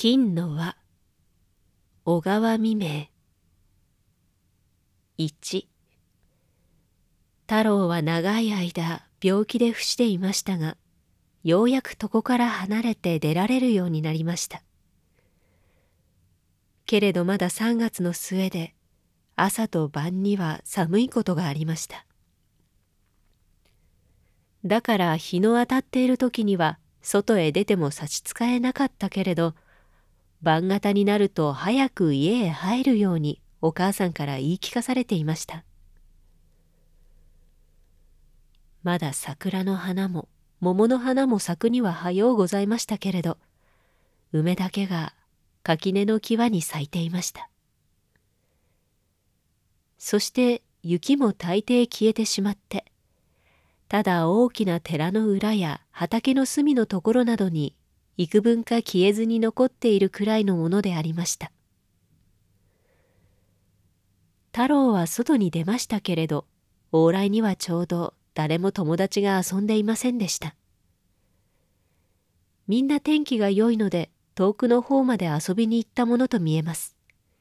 金の輪。小川未明。1。太郎は長い間病気で伏していましたが、ようやく床から離れて出られるようになりました。けれどまだ3月の末で、朝と晩には寒いことがありました。だから日の当たっている時には外へ出ても差し支えなかったけれど、晩方になると早く家へ入るようにお母さんから言い聞かされていました。まだ桜の花も桃の花も咲くには早うございましたけれど、梅だけが垣根の際に咲いていました。そして雪も大抵消えてしまって、ただ大きな寺の裏や畑の隅のところなどに幾分か消えずに残っているくらいのものでありました。太郎は外に出ましたけれど、往来にはちょうど誰も友達が遊んでいませんでした。みんな天気が良いので遠くの方まで遊びに行ったものと見えます。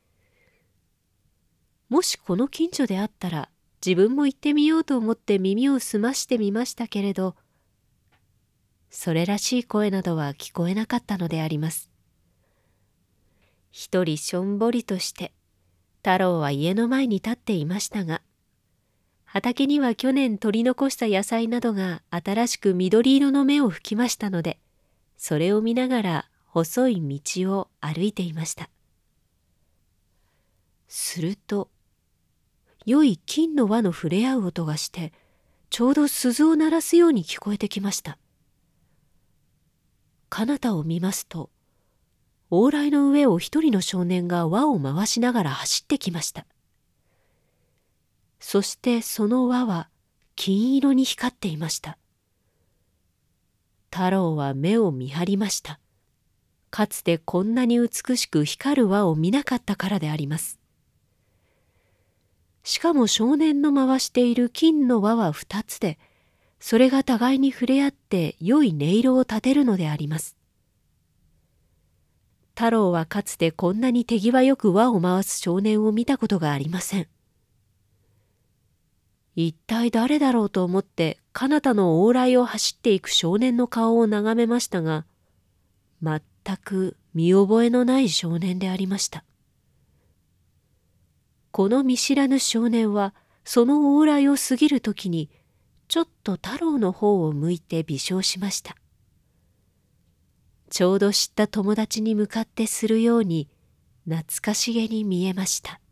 もしこの近所であったら自分も行ってみようと思って耳を澄ましてみましたけれど、それらしい声などは聞こえなかったのであります。一人しょんぼりとして太郎は家の前に立っていましたが、畑には去年取り残した野菜などが新しく緑色の芽を吹きましたので、それを見ながら細い道を歩いていました。すると、良い金の輪の触れ合う音がして、ちょうど鈴を鳴らすように聞こえてきました。彼方を見ますと、往来の上を一人の少年が輪を回しながら走ってきました。そしてその輪は金色に光っていました。太郎は目を見張りました。かつてこんなに美しく光る輪を見なかったからであります。しかも少年の回している金の輪は2つで、それが互いに触れ合って良い音色を立てるのであります。太郎はかつてこんなに手際よく輪を回す少年を見たことがありません。一体誰だろうと思って彼方の往来を走っていく少年の顔を眺めましたが、全く見覚えのない少年でありました。この見知らぬ少年はその往来を過ぎるときにちょっと太郎の方を向いて微笑しました。ちょうど知った友達に向かってするように懐かしげに見えました。